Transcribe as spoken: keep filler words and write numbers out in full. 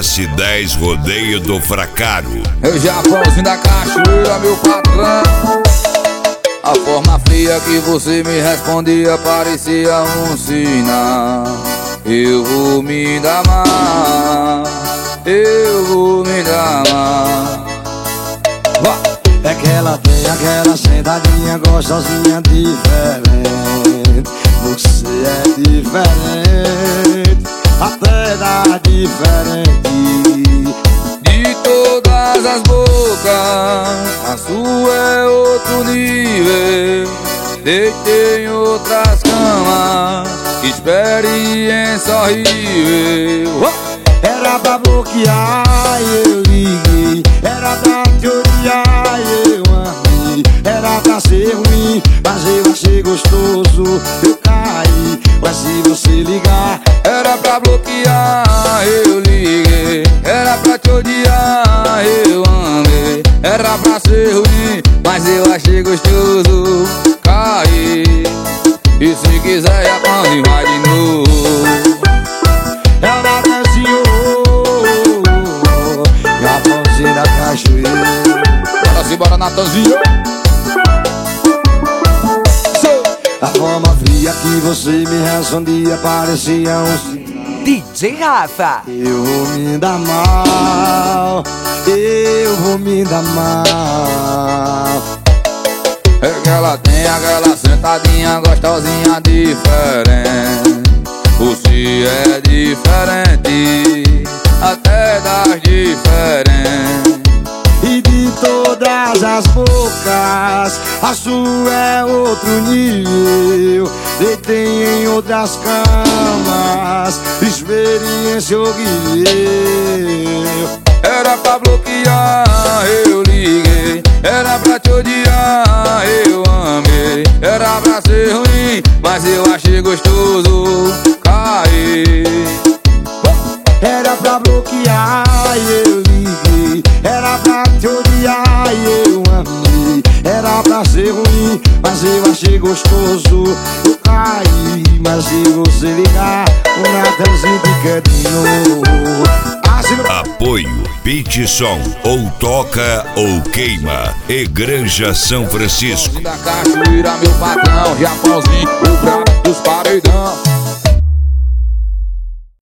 S dez Rodeio do Fracaro. Eu Japãozinho da Cachoeira, meu patrão. A forma fria que você me respondia parecia um sinal. Eu vou me dar mal, eu vou me dar mal. É que ela tem aquela sentadinha gostosinha diferente. Você é diferente, até dá diferente. De todas as bocas, a sua é outro nível. Deitei em outras camas, experiência horrível. Era pra bloquear, eu liguei. Era pra te odiar, eu amei. Era pra ser ruim, mas eu achei gostoso. Eu caí, mas se você ligar. Era pra bloquear, eu liguei. Era pra te odiar, eu amei. Era pra ser ruim, mas eu achei gostoso. Caí, e se quiser já pode vai de novo. Ela dançou, Japãozinho da Cachoeira. Bora se bora, Natanzinho. A forma fria que você me respondia parecia um D J Rafa. Eu vou me dar mal, eu vou me dar mal. É que ela tem aquela sentadinha gostosinha diferente. Você é diferente, até das diferentes. E de todas as bocas, a sua é outro nível. Deitei em outras camas, experiência horrível. Era pra bloquear, eu liguei. Era pra te odiar, eu amei. Era pra ser ruim, mas eu achei gostoso. Caí. Era pra bloquear, eu liguei. Era pra te odiar, eu amei. Era pra ser ruim, mas eu achei gostoso. Eu caí, mas se você ligar, o Natanzinho fica de novo. Apoio Pit Som, ou toca ou queima. E Granja São Francisco. Da Cachoeira, meu patrão, Japãozinho, o brabo dos paredão.